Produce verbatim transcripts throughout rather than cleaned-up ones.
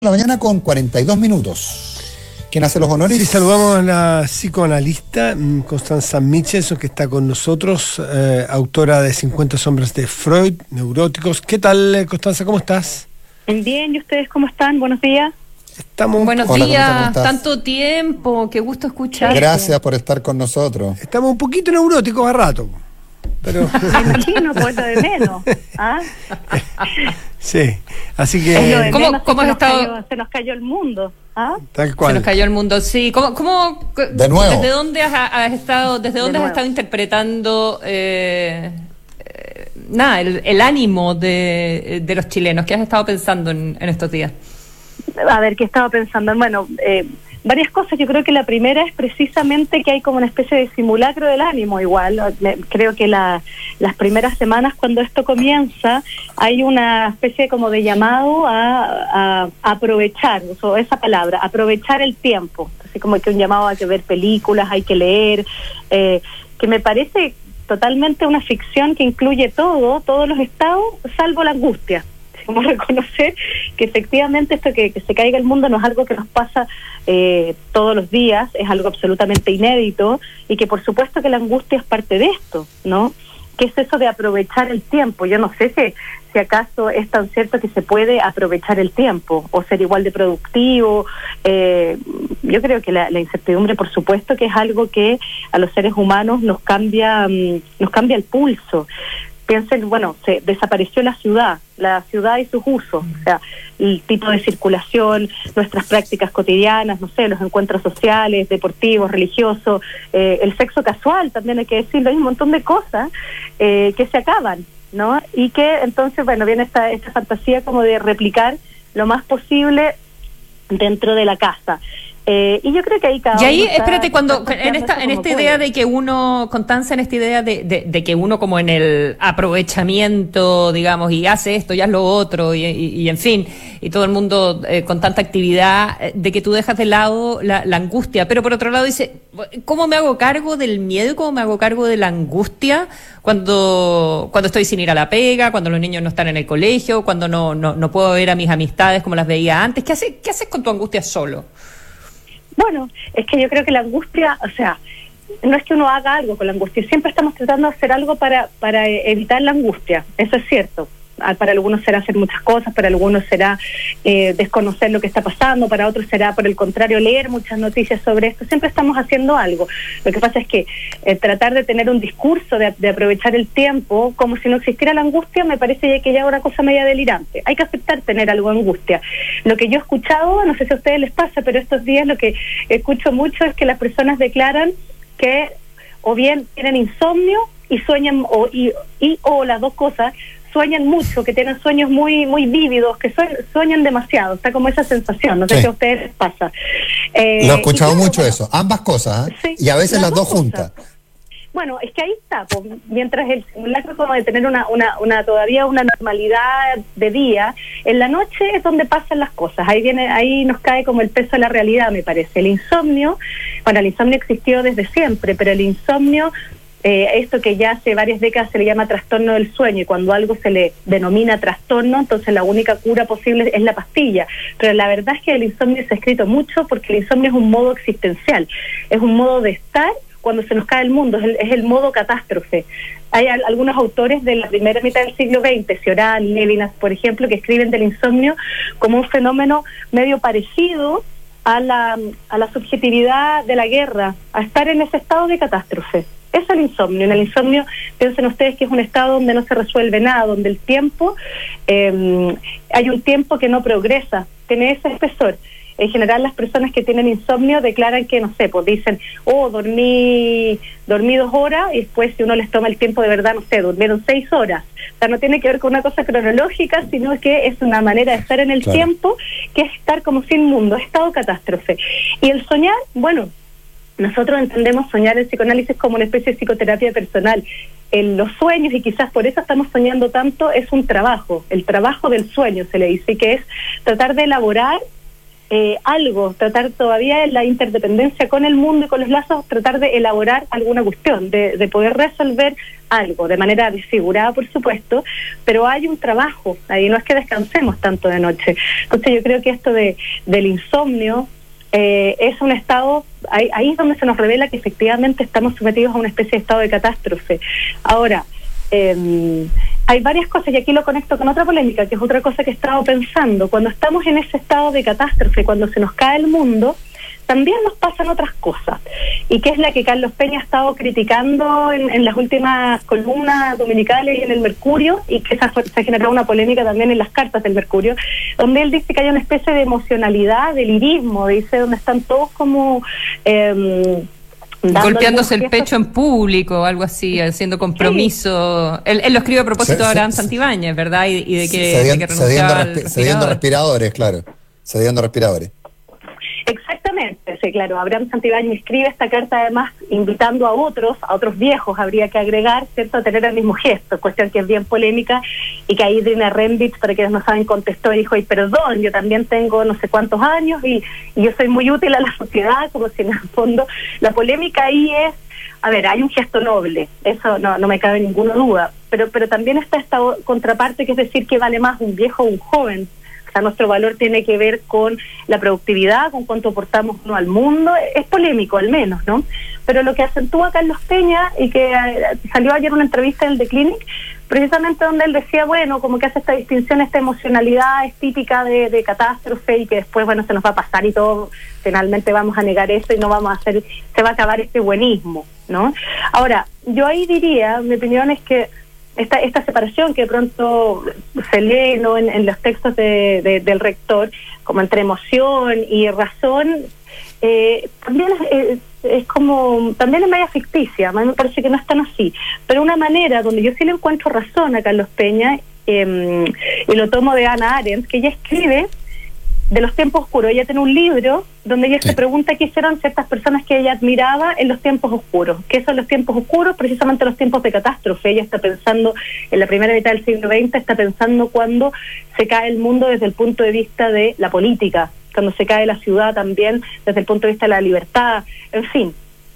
La mañana con cuarenta y dos minutos. ¿Quién hace los honores? Sí, saludamos a la psicoanalista Constanza Mitchell, que está con nosotros, eh, autora de cincuenta sombras de Freud, neuróticos. ¿Qué tal, Constanza? ¿Cómo estás? Bien, ¿y ustedes cómo están? Buenos días. Estamos... Buenos Hola, días, tanto tiempo, qué gusto escucharte. Gracias por estar con nosotros. Estamos un poquito neuróticos a rato, pero... Me imagino, pues lo de menos. ¿Ah? Sí, así Es lo que... de ¿Cómo- menos, cómo se has nos estado? cayó- se nos cayó el mundo. ¿Ah? Tal Se cual. nos cayó el mundo, sí. ¿Cómo, cómo De nuevo. ¿Desde dónde has, has estado, desde dónde has nuevo. estado interpretando eh, eh, nada, el, el ánimo de, de los chilenos? ¿Qué has estado pensando en, en estos días? A ver, ¿qué estaba pensando? Bueno, eh, varias cosas. Yo creo que la primera es precisamente que hay como una especie de simulacro del ánimo igual. Me- Creo que la, las primeras semanas cuando esto comienza hay una especie como de llamado a, a aprovechar, uso esa palabra, aprovechar el tiempo. Así como que un llamado a que ver películas, hay que leer, eh, que me parece totalmente una ficción que incluye todo, todos los estados, salvo la angustia. Como reconocer que efectivamente esto que, que se caiga el mundo no es algo que nos pasa eh, todos los días, es algo absolutamente inédito y que por supuesto que la angustia es parte de esto, ¿no? ¿Qué es eso de aprovechar el tiempo? Yo no sé si, si acaso es tan cierto que se puede aprovechar el tiempo o ser igual de productivo. Eh, yo creo que la, la incertidumbre, por supuesto, que es algo que a los seres humanos nos cambia, mm, nos cambia el pulso. Piensen, bueno, se desapareció la ciudad, la ciudad y sus usos, o sea, el tipo de circulación, nuestras prácticas cotidianas, no sé, los encuentros sociales, deportivos, religiosos, eh, el sexo casual, también hay que decirlo, hay un montón de cosas eh, que se acaban, ¿no? Y que entonces, bueno, viene esta, esta fantasía como de replicar lo más posible dentro de la casa. Eh, y yo creo que ahí cada Y ahí, uno está- espérate, cuando está en esta planteando en eso esta como idea puede. de que uno, Constanza, en esta idea de, de, de que uno como en el aprovechamiento, digamos, y hace esto y haz lo otro, y, y, y en fin, y todo el mundo eh, con tanta actividad, eh, de que tú dejas de lado la, la angustia, pero por otro lado dice, ¿cómo me hago cargo del miedo? ¿Cómo me hago cargo de la angustia cuando, cuando estoy sin ir a la pega, cuando los niños no están en el colegio, cuando no, no, no puedo ver a mis amistades como las veía antes? ¿Qué hace, qué haces con tu angustia solo? Bueno, es que yo creo que la angustia, o sea, no es que uno haga algo con la angustia, siempre estamos tratando de hacer algo para, para evitar la angustia, eso es cierto. Ah, para algunos será hacer muchas cosas, para algunos será eh, desconocer lo que está pasando, para otros será, por el contrario, leer muchas noticias sobre esto. Siempre estamos haciendo algo. Lo que pasa es que eh, tratar de tener un discurso, de, de aprovechar el tiempo, como si no existiera la angustia, me parece que ya es una cosa media delirante. Hay que aceptar tener algo de angustia. Lo que yo he escuchado, no sé si a ustedes les pasa, pero estos días lo que escucho mucho es que las personas declaran que o bien tienen insomnio y sueñan, o, y, y, o las dos cosas, sueñan mucho, que tienen sueños muy muy vívidos, que sueñan, sueñan demasiado, está como esa sensación, no sé Sí. si a ustedes les pasa. Eh, Lo he escuchado y claro, mucho bueno, eso, ambas cosas, ¿eh? sí, Y a veces las, dos cosas. juntas. Bueno, es que ahí está, pues, mientras el simulacro como de tener una, una, una todavía una normalidad de día, en la noche es donde pasan las cosas, ahí viene, ahí nos cae como el peso de la realidad, me parece. El insomnio, bueno, el insomnio existió desde siempre, pero el insomnio, Eh, esto que ya hace varias décadas se le llama trastorno del sueño, y cuando algo se le denomina trastorno, entonces la única cura posible es la pastilla. Pero la verdad es que el insomnio se ha escrito mucho porque el insomnio es un modo existencial, es un modo de estar cuando se nos cae el mundo, es el, es el modo catástrofe. Hay al, algunos autores de la primera mitad del siglo veinte, Cioran, Levinas, por ejemplo, que escriben del insomnio como un fenómeno medio parecido a la, a la subjetividad de la guerra, a estar en ese estado de catástrofe. Es el insomnio. En el insomnio, piensen ustedes que es un estado donde no se resuelve nada, donde el tiempo, eh, hay un tiempo que no progresa, tiene ese espesor. En general, las personas que tienen insomnio declaran que, no sé, pues dicen, oh, dormí, dormí dos horas, y después si uno les toma el tiempo de verdad, no sé, durmieron seis horas. O sea, no tiene que ver con una cosa cronológica, sino que es una manera de estar en el Claro. tiempo, que es estar como sin mundo, estado catástrofe. Y el soñar, bueno, nosotros entendemos soñar en psicoanálisis como una especie de psicoterapia personal. En los sueños, y quizás por eso estamos soñando tanto, es un trabajo, el trabajo del sueño se le dice, que es tratar de elaborar eh, algo, tratar todavía la interdependencia con el mundo y con los lazos, tratar de elaborar alguna cuestión, de, de poder resolver algo, de manera desfigurada, por supuesto, pero hay un trabajo ahí, no es que descansemos tanto de noche. Entonces yo creo que esto de del insomnio eh, es un estado, ahí, ahí es donde se nos revela que efectivamente estamos sometidos a una especie de estado de catástrofe. Ahora, eh, hay varias cosas, y aquí lo conecto con otra polémica, que es otra cosa que he estado pensando. Cuando estamos en ese estado de catástrofe, cuando se nos cae el mundo, también nos pasan otras cosas, y que es la que Carlos Peña ha estado criticando en, en las últimas columnas dominicales y en el Mercurio, y que esa, se ha generado una polémica también en las cartas del Mercurio, donde él dice que hay una especie de emocionalidad, de lirismo, dice, donde están todos como... Eh, golpeándose el pecho en público, algo así, haciendo compromiso. Sí. Él, él lo escribe a propósito se, de Abraham se, Santibáñez, ¿verdad? Y, y de que, cediendo, de que renunciaba al respi cediendo respiradores, claro. Cediendo respiradores. Exactamente, sí, claro. Abraham Santibáñez escribe esta carta además invitando a otros, a otros viejos, habría que agregar, ¿cierto?, a tener el mismo gesto, cuestión que es bien polémica, y que ahí Dina Rembich, para quienes no saben, contestó y dijo, y perdón, yo también tengo no sé cuántos años y, y yo soy muy útil a la sociedad, como si en el fondo la polémica ahí es, a ver, hay un gesto noble, eso no, no me cabe ninguna duda, pero, pero también está esta contraparte, que es decir, que vale más un viejo o un joven. O sea, nuestro valor tiene que ver con la productividad, con cuánto aportamos uno al mundo. Es polémico, al menos, ¿no? Pero lo que acentúa Carlos Peña, y que eh, salió ayer una entrevista en el The Clinic, precisamente donde él decía, bueno, como que hace esta distinción, esta emocionalidad es típica de, de catástrofe, y que después, bueno, se nos va a pasar y todo, finalmente vamos a negar eso y no vamos a hacer, se va a acabar este buenismo, ¿no? Ahora, yo ahí diría, mi opinión es que Esta, esta separación que de pronto se lee, ¿no?, en, en los textos de, de, del rector, como entre emoción y razón, eh, también es, es como, también es media ficticia, a mí me parece que no es tan así, pero una manera donde yo sí le encuentro razón a Carlos Peña, eh, y lo tomo de Hannah Arendt, que ella escribe de los tiempos oscuros. Ella tiene un libro donde ella sí. se pregunta qué hicieron ciertas personas que ella admiraba en los tiempos oscuros. ¿Qué son los tiempos oscuros? Precisamente los tiempos de catástrofe. Ella está pensando, en la primera mitad del siglo veinte, está pensando cuando se cae el mundo desde el punto de vista de la política, cuando se cae la ciudad también desde el punto de vista de la libertad, en fin.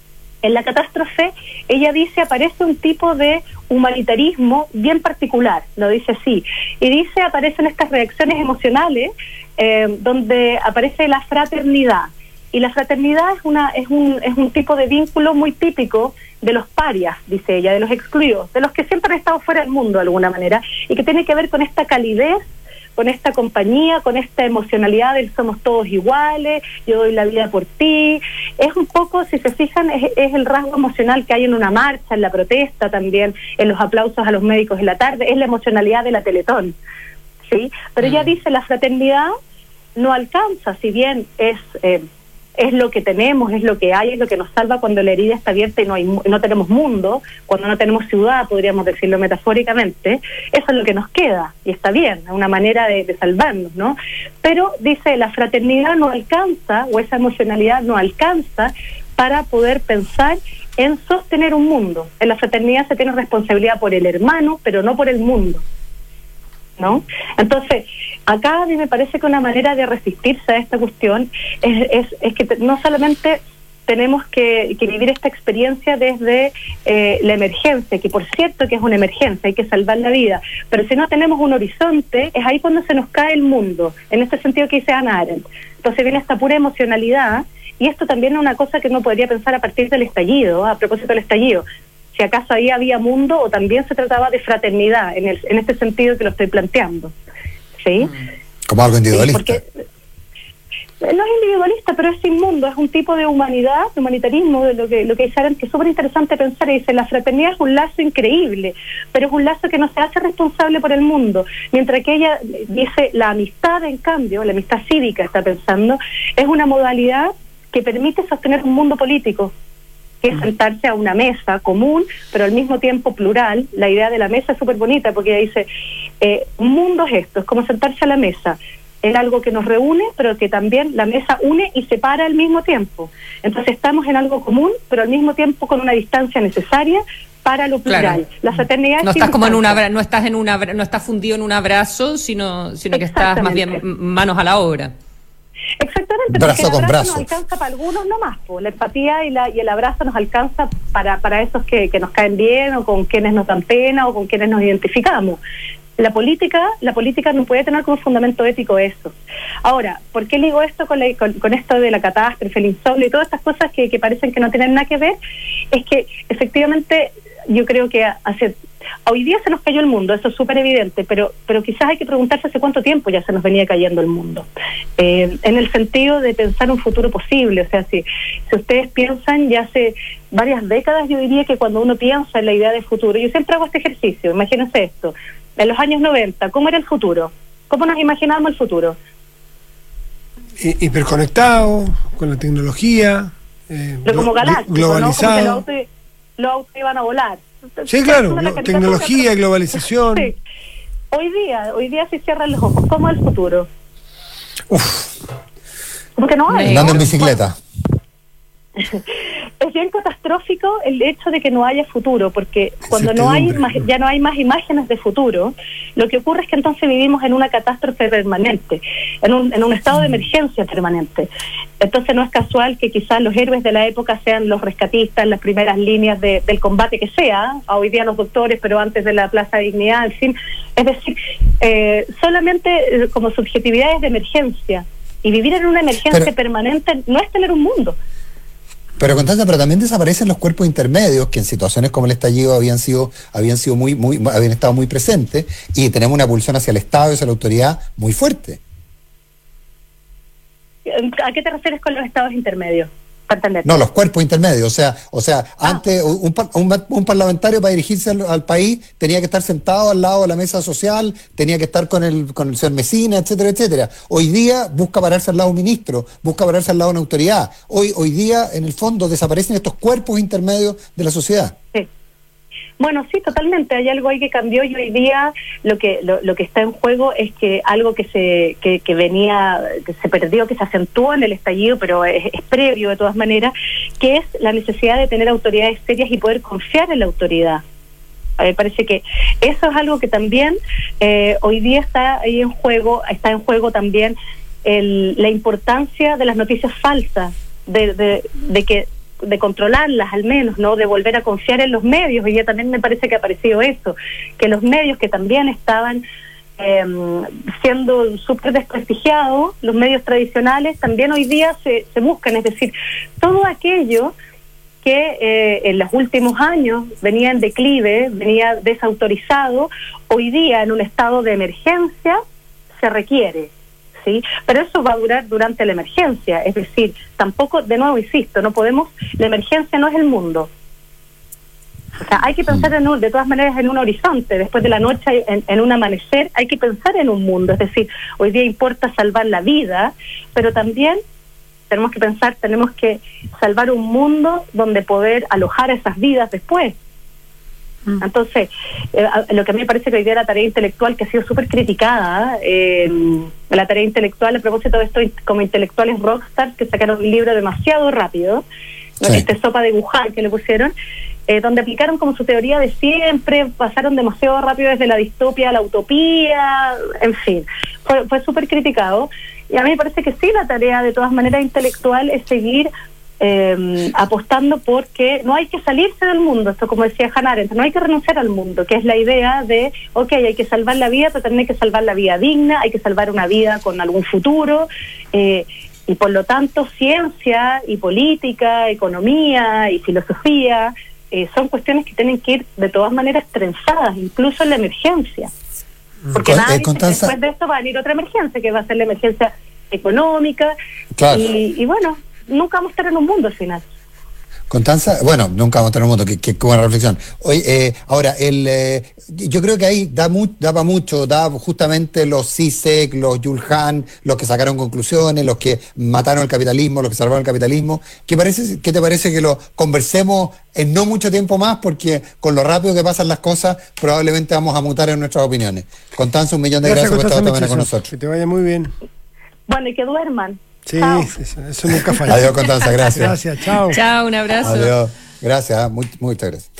En la catástrofe, ella dice, aparece un tipo de humanitarismo bien particular, lo dice así, y dice, aparecen estas reacciones emocionales, eh, donde aparece la fraternidad, y la fraternidad es una es un es un tipo de vínculo muy típico de los parias, dice ella, de los excluidos, de los que siempre han estado fuera del mundo de alguna manera, y que tiene que ver con esta calidez, con esta compañía, con esta emocionalidad del somos todos iguales, yo doy la vida por ti. Es un poco, si se fijan, es, es el rasgo emocional que hay en una marcha, en la protesta también, en los aplausos a los médicos en la tarde, es la emocionalidad de la Teletón, ¿sí? Pero ella dice, la fraternidad no alcanza, si bien es... Eh, es lo que tenemos, es lo que hay, es lo que nos salva cuando la herida está abierta y no hay, no tenemos mundo, cuando no tenemos ciudad, podríamos decirlo metafóricamente, eso es lo que nos queda, y está bien, es una manera de, de salvarnos, ¿no? Pero, dice, la fraternidad no alcanza, o esa emocionalidad no alcanza para poder pensar en sostener un mundo. En la fraternidad se tiene responsabilidad por el hermano, pero no por el mundo, ¿no? Entonces, acá a mí me parece que una manera de resistirse a esta cuestión es, es, es que no solamente tenemos que, que vivir esta experiencia desde eh, la emergencia, que por cierto que es una emergencia, hay que salvar la vida, pero si no tenemos un horizonte, es ahí cuando se nos cae el mundo, en este sentido que dice Hannah Arendt. Entonces viene esta pura emocionalidad, y esto también es una cosa que uno podría pensar a partir del estallido, a propósito del estallido. Si acaso ahí había mundo, o también se trataba de fraternidad, en el en este sentido que lo estoy planteando, ¿sí? Como algo individualista. Sí, porque no es individualista, pero es inmundo, es un tipo de humanidad, de humanitarismo, de lo que lo que dice Arendt, que es súper interesante pensar, y dice, la fraternidad es un lazo increíble, pero es un lazo que no se hace responsable por el mundo, mientras que ella dice, la amistad, en cambio, la amistad cívica, está pensando, es una modalidad que permite sostener un mundo político, que es sentarse a una mesa común, pero al mismo tiempo plural. La idea de la mesa es súper bonita, porque ella dice, eh, un mundo es esto, es como sentarse a la mesa, es algo que nos reúne, pero que también la mesa une y separa al mismo tiempo. Entonces estamos en algo común, pero al mismo tiempo con una distancia necesaria para lo plural. Claro. La fraternidad no es estás como en una no estás en una no estás fundido en un abrazo, sino sino que estás más bien manos a la obra. Exactamente, brazo porque el con abrazo brazo. nos alcanza para algunos nomás, pues. La empatía y, la, y el abrazo nos alcanza para, para esos que, que nos caen bien, o con quienes nos dan pena, o con quienes nos identificamos. La política, la política no puede tener como fundamento ético eso. Ahora, ¿por qué ligo esto con, la, con, con esto de la catástrofe, el insomnio y todas estas cosas que, que parecen que no tienen nada que ver? Es que efectivamente yo creo que hace hoy día se nos cayó el mundo, eso es súper evidente, pero pero quizás hay que preguntarse hace cuánto tiempo ya se nos venía cayendo el mundo, eh, en el sentido de pensar un futuro posible. O sea, si, si ustedes piensan, ya hace varias décadas, yo diría que cuando uno piensa en la idea de futuro, yo siempre hago este ejercicio, imagínense esto, en los años noventa, ¿cómo era el futuro? ¿Cómo nos imaginábamos el futuro? Hiperconectado, con la tecnología, eh, pero como galáctico, globalizado. ¿no? Como que los autos, los autos iban a volar. Sí, claro, lo, tecnología, globalización. Sí. Hoy día, hoy día se cierran los ojos. ¿Cómo es el futuro? Uf. Como que no hay. Andando en bicicleta. Es bien catastrófico el hecho de que no haya futuro, porque cuando no hay ya no hay más imágenes de futuro, lo que ocurre es que entonces vivimos en una catástrofe permanente, en un, en un estado de emergencia permanente. Entonces no es casual que quizás los héroes de la época sean los rescatistas, las primeras líneas de, del combate que sea, hoy día los doctores, pero antes de la Plaza de Dignidad, en fin. Es decir, eh, solamente eh, como subjetividades de emergencia, y vivir en una emergencia pero, permanente no es tener un mundo. Pero Constanza, pero también desaparecen los cuerpos intermedios que en situaciones como el estallido habían sido habían sido muy muy habían estado muy presentes, y tenemos una pulsión hacia el Estado y hacia la autoridad muy fuerte. ¿A qué te refieres con los estados intermedios? No, los cuerpos intermedios, o sea, o sea, ah. antes un, un, un parlamentario para dirigirse al, al país tenía que estar sentado al lado de la mesa social, tenía que estar con el con el señor Mesina, etcétera, etcétera. Hoy día busca pararse al lado de un ministro, busca pararse al lado de una autoridad. Hoy hoy día, en el fondo, desaparecen estos cuerpos intermedios de la sociedad. Sí. Bueno, sí, totalmente. Hay algo ahí que cambió, y hoy día lo que lo, lo que está en juego es que algo que se que, que venía, que se perdió, que se acentuó en el estallido, pero es, es previo de todas maneras, que es la necesidad de tener autoridades serias y poder confiar en la autoridad. A mí me parece que eso es algo que también eh, hoy día está ahí en juego, está en juego también el, la importancia de las noticias falsas, de, de, de que de controlarlas al menos, ¿no? De volver a confiar en los medios. Y ya también me parece que ha aparecido eso, que los medios que también estaban eh, siendo súper desprestigiados, los medios tradicionales, también hoy día se, se buscan, es decir, todo aquello que eh, en los últimos años venía en declive, venía desautorizado, hoy día en un estado de emergencia se requiere. ¿Sí? Pero eso va a durar durante la emergencia, es decir, tampoco, de nuevo insisto, no podemos, la emergencia no es el mundo. O sea, hay que pensar en un, de todas maneras en un horizonte, después de la noche, en, en un amanecer, hay que pensar en un mundo, es decir, hoy día importa salvar la vida, pero también tenemos que pensar, tenemos que salvar un mundo donde poder alojar esas vidas después. Entonces, eh, lo que a mí me parece que hoy día la tarea intelectual, que ha sido súper criticada, eh, la tarea intelectual, a propósito de esto, como intelectuales rockstars que sacaron un libro demasiado rápido, sí. Este sopa de Wuhan que le pusieron, eh, donde aplicaron como su teoría de siempre, pasaron demasiado rápido desde la distopia a la utopía, en fin, fue, fue súper criticado. Y a mí me parece que sí, la tarea de todas maneras intelectual es seguir Eh, apostando porque no hay que salirse del mundo, esto como decía Hannah Arendt, no hay que renunciar al mundo, que es la idea de, ok, hay que salvar la vida, pero también hay que salvar la vida digna, hay que salvar una vida con algún futuro, eh, y por lo tanto ciencia y política, economía y filosofía eh, son cuestiones que tienen que ir de todas maneras trenzadas, incluso en la emergencia, porque nada, eh, después de esto va a venir otra emergencia, que va a ser la emergencia económica, claro. y, y bueno, nunca vamos a estar en un mundo al final. Constanza, bueno, nunca vamos a estar en un mundo, qué, qué buena reflexión. Oye, eh, ahora, el, eh, yo creo que ahí da, mu da para mucho, da justamente los C I S E C, los Yulhan, los que sacaron conclusiones, los que mataron el capitalismo, los que salvaron el capitalismo. ¿Qué, parece, qué te parece que lo conversemos en no mucho tiempo más? Porque con lo rápido que pasan las cosas, probablemente vamos a mutar en nuestras opiniones. Constanza, un millón de gracias, gracias por estar también con nosotros. Que te vaya muy bien. Bueno, y que duerman. Sí, eso, eso nunca falla. Adiós, Constanza, gracias. Gracias, chao. Chao, un abrazo. Adiós, gracias, muy, muchas gracias.